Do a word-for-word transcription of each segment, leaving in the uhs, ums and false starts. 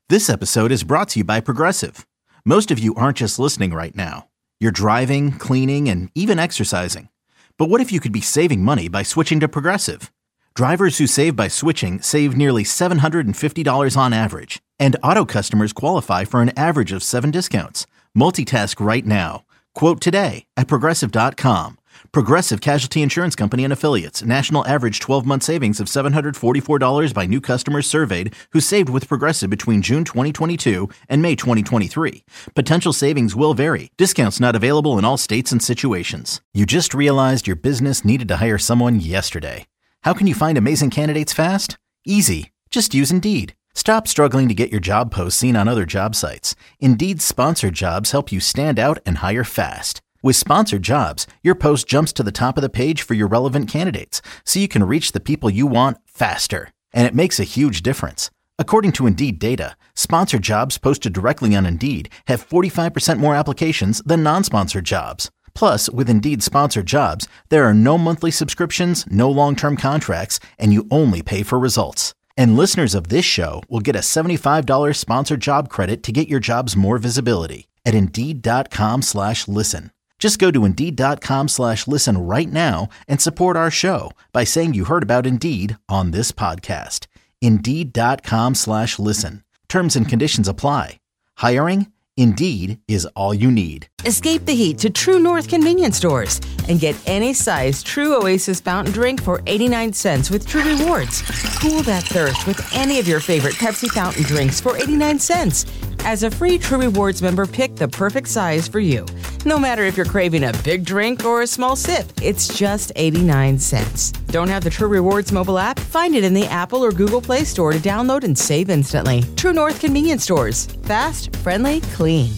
This episode is brought to you by Progressive. Most of you aren't just listening right now. You're driving, cleaning, and even exercising. But what if you could be saving money by switching to Progressive? Drivers who save by switching save nearly seven hundred fifty dollars on average. And auto customers qualify for an average of seven discounts. Multitask right now. Quote today at Progressive dot com. Progressive Casualty Insurance Company and Affiliates. National average twelve-month savings of seven hundred forty-four dollars by new customers surveyed who saved with Progressive between June twenty twenty-two and May twenty twenty-three. Potential savings will vary. Discounts not available in all states and situations. You just realized your business needed to hire someone yesterday. How can you find amazing candidates fast? Easy. Just use Indeed. Stop struggling to get your job posts seen on other job sites. Indeed's sponsored jobs help you stand out and hire fast. With sponsored jobs, your post jumps to the top of the page for your relevant candidates, so you can reach the people you want faster. And it makes a huge difference. According to Indeed data, sponsored jobs posted directly on Indeed have forty-five percent more applications than non-sponsored jobs. Plus, with Indeed sponsored jobs, there are no monthly subscriptions, no long-term contracts, and you only pay for results. And listeners of this show will get a seventy-five dollars sponsored job credit to get your jobs more visibility at Indeed.com slash listen. Just go to Indeed.com slash listen right now and support our show by saying you heard about Indeed on this podcast. Indeed.com slash listen. Terms and conditions apply. Hiring? Indeed is all you need. Escape the heat to True North convenience stores and get any size True Oasis fountain drink for eighty-nine cents with True Rewards. Cool that thirst with any of your favorite Pepsi fountain drinks for eighty-nine cents. As a free True Rewards member, pick the perfect size for you. No matter if you're craving a big drink or a small sip, it's just eighty-nine cents. Don't have the True Rewards mobile app? Find it in the Apple or Google Play Store to download and save instantly. True North convenience stores. Fast, friendly, clean.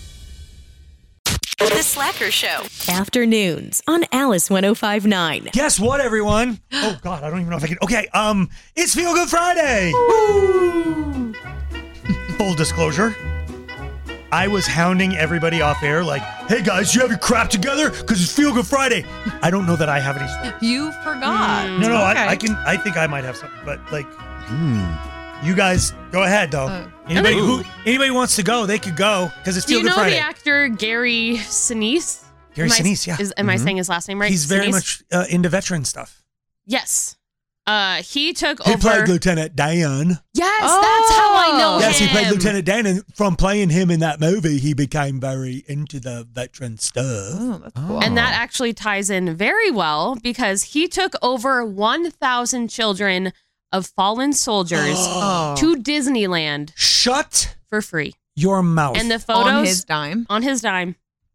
The Slacker Show. Afternoons on Alice one oh five point nine. Guess what, everyone? Oh, God, I don't even know if I can. Okay, um, it's Feel Good Friday. Woo! Full disclosure, I was hounding everybody off air like, hey, guys, you have your crap together? Because it's Feel Good Friday. I don't know that I have any stories. You forgot. Mm, no, no, okay. I, I can. I think I might have something, but, like, mm. you guys, go ahead, though. Uh, anybody who anybody wants to go, they could go, because it's Feel Good Friday. Do you know the actor Gary Sinise? Gary Sinise, yeah. Is, am mm-hmm. I saying his last name right? He's very Sinise? much uh, into veteran stuff. Yes. Uh, he took he over. He played Lieutenant Dan. Yes, oh. that's how I know yes, him. Yes, he played Lieutenant Dan, and from playing him in that movie, he became very into the veteran stuff. Oh, that's cool. And that actually ties in very well because he took over one thousand children of fallen soldiers oh. to Disneyland. Shut for free. Your mouth. And the photos on his dime. On his dime.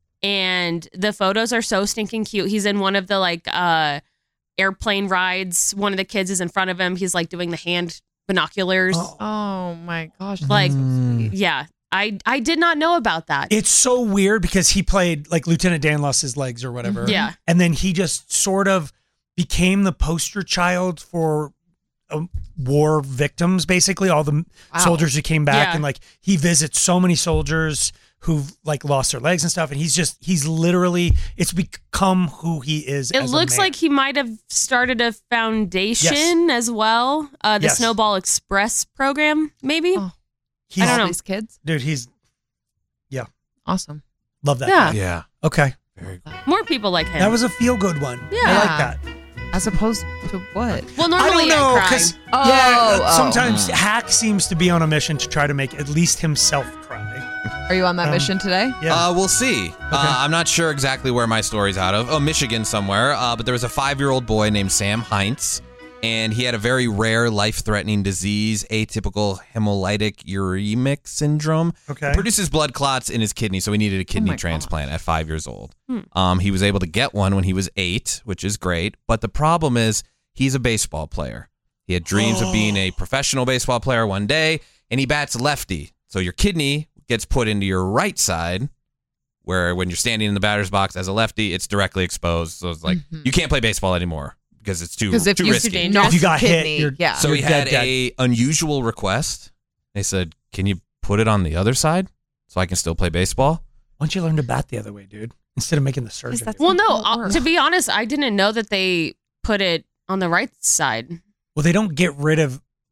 And the photos are so stinking cute. He's in one of the like uh airplane rides. One of the kids is in front of him. He's like doing the hand binoculars. Oh, oh my gosh. Like, mm. yeah. I, I did not know about that. It's so weird because he played, like, Lieutenant Dan lost his legs or whatever. Yeah. And then he just sort of became the poster child for uh, war victims, basically. All the wow. soldiers who came back. Yeah. And, like, he visits so many soldiers who've, like, lost their legs and stuff. And he's just, he's literally, it's become who he is It as a looks man. like he might have started a foundation yes. as well. Uh, the yes. Snowball Express program, maybe? Oh. He's, I don't know. These kids? Dude, he's, yeah. Awesome. Love that Yeah. guy. Yeah. Okay. Very cool. More people like him. That was a feel-good one. Yeah. I like that. As opposed to what? Well, I normally don't know, I cry. because Oh, yeah, oh. sometimes Hack seems to be on a mission to try to make at least himself cry. Are you on that Um, mission today? Yeah. Uh, we'll see. Okay. Uh, I'm not sure exactly where my story's out of. Oh, Michigan somewhere. Uh, but there was a five-year-old boy named Sam Heinz, and he had a very rare, life-threatening disease, atypical hemolytic uremic syndrome. Okay. It produces blood clots in his kidney, so he needed a kidney my transplant gosh. at five years old. Hmm. Um, he was able to get one when he was eight, which is great. But the problem is he's a baseball player. He had dreams Oh. of being a professional baseball player one day, and he bats lefty. So your kidney gets put into your right side, where when you're standing in the batter's box as a lefty, it's directly exposed. So it's like, Mhm. you can't play baseball anymore because it's too, Because if too you risky. knock If you got your hit, kidney, you're- yeah. So You're he had dead, a unusual request. They said, can you put it on the other side so I can still play baseball? Why don't you learn to bat the other way, dude? Instead of making the surgery. that's- Well, no, How it uh, works. to be honest, I didn't know that they put it on the right side. Well, they don't get rid of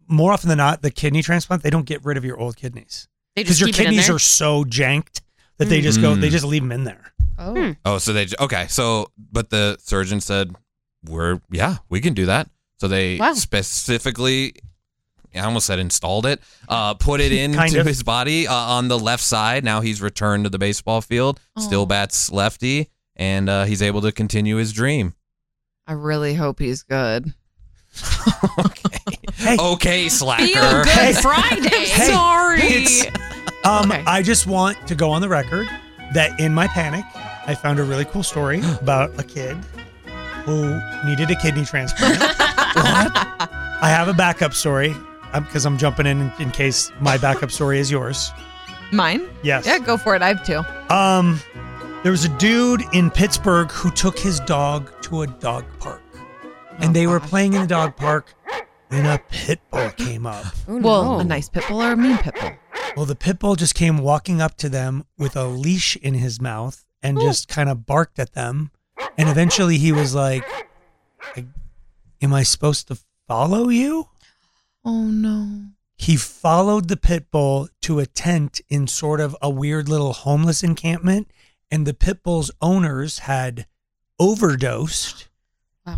more often than not, the kidney transplant, they don't get rid of your old kidneys. They just Because your keep it in kidneys there? are so janked that they just go, they just leave them in there. Oh. Hmm. Oh, so they okay. So, but the surgeon said, "We're yeah, we can do that." So they Wow. specifically, I almost said installed it, uh, put it into Kind of. his body uh, on the left side. Now he's returned to the baseball field. Still Aw. bats lefty, and uh, he's able to continue his dream. I really hope he's good. Hey, Okay, slacker. Feel Good Hey. Friday. Hey. Sorry. It's- um, Okay. I just want to go on the record that in my panic, I found a really cool story about a kid who needed a kidney transplant. I have a backup story because I'm jumping in in case my backup story is yours. Mine? Yes. Yeah, go for it. I have two. Um, there was a dude in Pittsburgh who took his dog to a dog park, and Oh, they were gosh. playing in the dog park, and a pit bull came up. Oh, Well, no. a nice pit bull or a mean pit bull? Well, the pit bull just came walking up to them with a leash in his mouth and just kind of barked at them, and eventually he was like, "I- "Am I supposed to follow you?" Oh, no. He followed the pit bull to a tent in sort of a weird little homeless encampment, and the pit bull's owners had overdosed. Wow.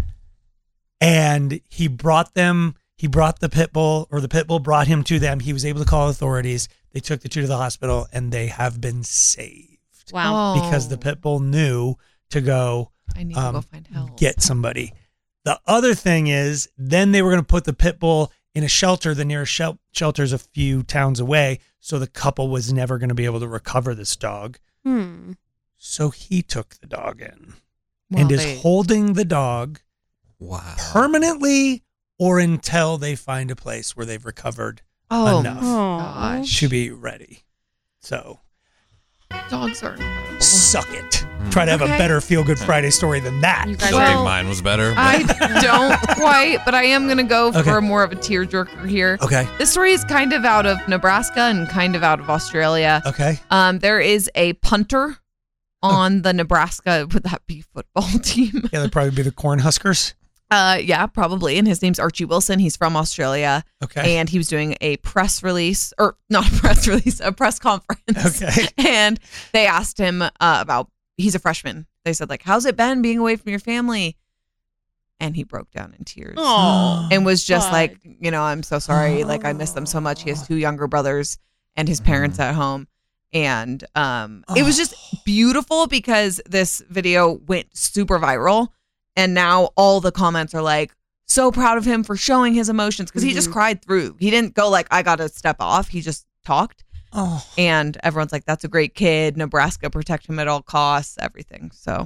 And he brought them, he brought the pit bull, or the pit bull brought him to them. He was able to call authorities. They took the two to the hospital, and they have been saved Wow. because the pit bull knew to go I need to um, go find help. get somebody. The other thing is, then they were going to put the pit bull in a shelter. The nearest shel- shelter's a few towns away, so the couple was never going to be able to recover this dog. Hmm. So he took the dog in Well, and is they- holding the dog Wow. permanently or until they find a place where they've recovered Oh, enough Aw. gosh. to be ready. So Dogs are incredible. suck it. Try to have Okay. a better Feel Good Friday story than that. You guys Still are think Well, mine was better. but- I don't quite, but I am going to go Okay. for more of a tearjerker here. Okay. This story is kind of out of Nebraska and kind of out of Australia. Okay. Um, there is a punter on the Nebraska, would that be football team? Yeah, that'd probably be the Cornhuskers. Uh, yeah, probably. And his name's Archie Wilson. He's from Australia. Okay. And he was doing a press release, or not a press release, a press conference. Okay. And they asked him uh, about, he's a freshman. They said, like, how's it been being away from your family? And he broke down in tears. Aw. And was just God. like, you know, I'm so sorry. Like, I miss them so much. He has two younger brothers and his parents at home. And um, it was just beautiful because this video went super viral. And now all the comments are like, so proud of him for showing his emotions because he just Mhm. cried through. He didn't go like, I got to step off. He just talked. Oh. And everyone's like, that's a great kid. Nebraska, protect him at all costs, everything. So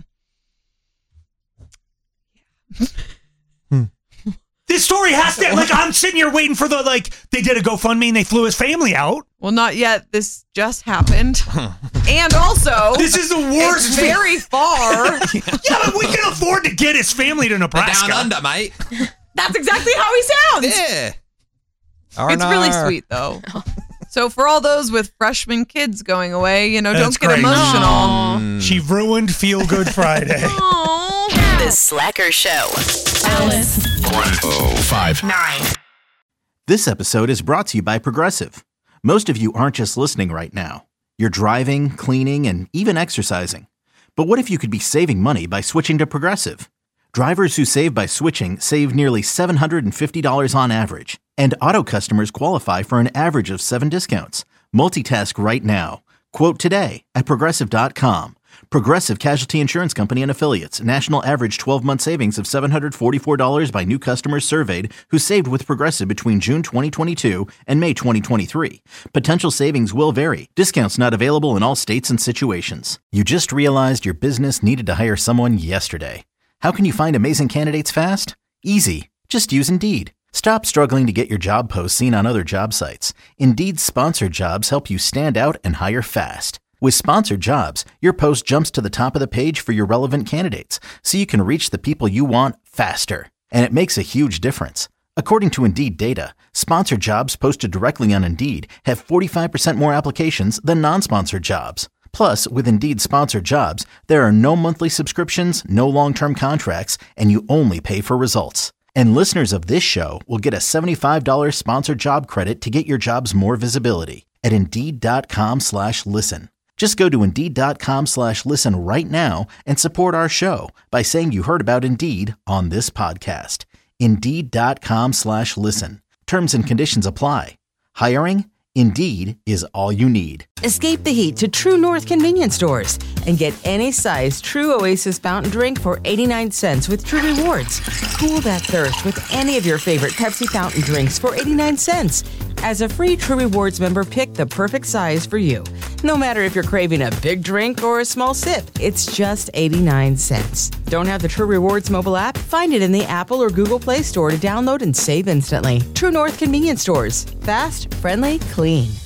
This story has to, like, I'm sitting here waiting for the, like, they did a GoFundMe and they flew his family out. Well, not yet. This just happened. And also, This is the worst. it's very far. Yeah, but we can afford to get his family to Nebraska. Down under, mate. That's exactly how he sounds. Yeah. It's really sweet, though. So for all those with freshman kids going away, you know, That's don't get great. emotional. Mm. She ruined Feel Good Friday. Aw. The Slacker Show. Alice. This episode is brought to you by Progressive. Most of you aren't just listening right now. You're driving, cleaning, and even exercising. But what if you could be saving money by switching to Progressive? Drivers who save by switching save nearly seven hundred fifty dollars on average. And auto customers qualify for an average of seven discounts. Multitask right now. Quote today at Progressive dot com. Progressive Casualty Insurance Company and Affiliates. National average twelve-month savings of seven hundred forty-four dollars by new customers surveyed who saved with Progressive between June twenty twenty-two and May twenty twenty-three. Potential savings will vary. Discounts not available in all states and situations. You just realized your business needed to hire someone yesterday. How can you find amazing candidates fast? Easy. Just use Indeed. Stop struggling to get your job posts seen on other job sites. Indeed's sponsored jobs help you stand out and hire fast. With sponsored jobs, your post jumps to the top of the page for your relevant candidates, so you can reach the people you want faster. And it makes a huge difference. According to Indeed data, sponsored jobs posted directly on Indeed have forty-five percent more applications than non-sponsored jobs. Plus, with Indeed sponsored jobs, there are no monthly subscriptions, no long-term contracts, and you only pay for results. And listeners of this show will get a seventy-five dollars sponsored job credit to get your jobs more visibility at Indeed.com slash listen. Just go to Indeed.com slash listen right now and support our show by saying you heard about Indeed on this podcast. Indeed.com slash listen. Terms and conditions apply. Hiring? Indeed is all you need. Escape the heat to True North convenience stores and get any size True Oasis fountain drink for eighty-nine cents with True Rewards. Cool that thirst with any of your favorite Pepsi fountain drinks for eighty-nine cents. As a free True Rewards member, pick the perfect size for you. No matter if you're craving a big drink or a small sip, it's just eighty-nine cents. Don't have the True Rewards mobile app? Find it in the Apple or Google Play Store to download and save instantly. True North convenience stores. Fast, friendly, clean.